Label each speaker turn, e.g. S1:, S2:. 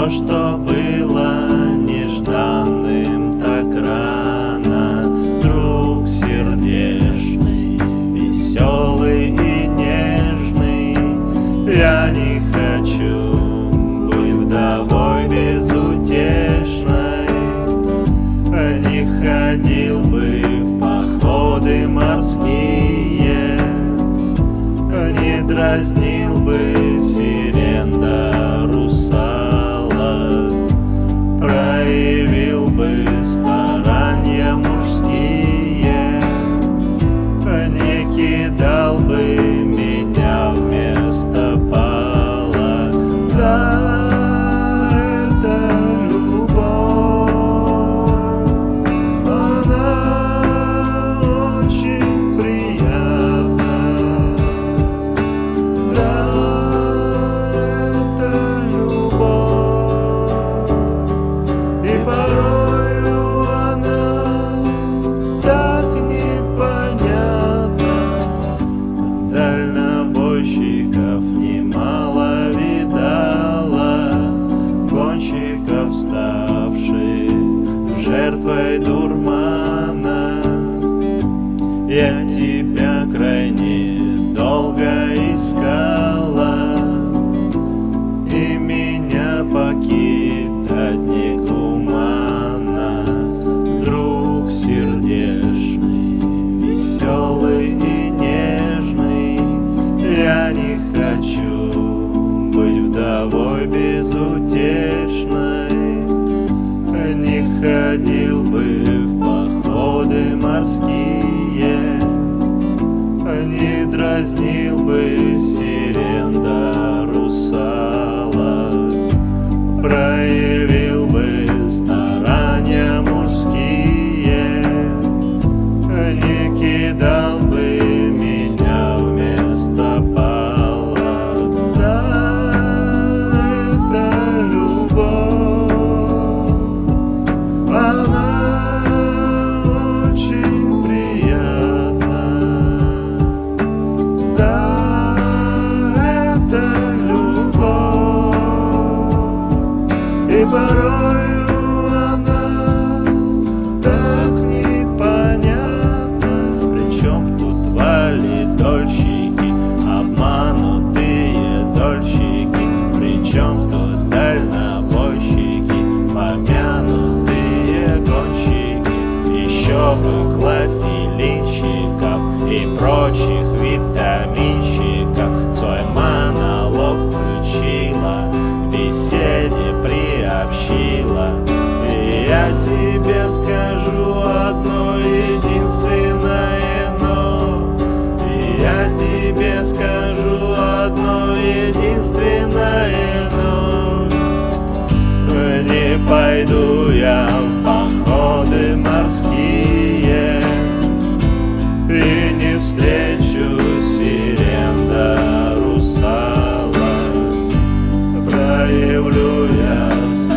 S1: То, что было нежданным так рано, друг сердечный, веселый и нежный, я не хочу быть вдовой безутешной, не ходил бы в походы морские, не дразнил бы сирен да русалок, проявил бы старания мужские, не кидал бы меня вместо палок. Да, это любовь, она очень приятна. Да, это любовь, и порою она так непонятна. Дальнобойщиков немало видала, гонщиков, ставших жертвой дурмана. Я тебя крайне долго искала, и меня покидать негуманно. Друг сердечный, веселый и нежный, я не хочу быть вдовой безутешной, не ходил бы в походы морские, не дразнил бы сирен да русалок, проявил бы старания мужские, не кидал бы меня вместо палок. Да, это любовь, она очень приятна. Да, это любовь, и порою она так непонятна. Причем тут валидольщики, обманутые дольщики, причем тут дальнобойщики, помянутые гонщики, еще бы клофелинщиков и прочих витаминщиков. Свой монолог включила, в беседе приобщила, и я тебе скажу одно единственное «но». И я тебе скажу одно единственное «но». Не пойду я в походы морские, и не встречу сирен да русалок, проявлю я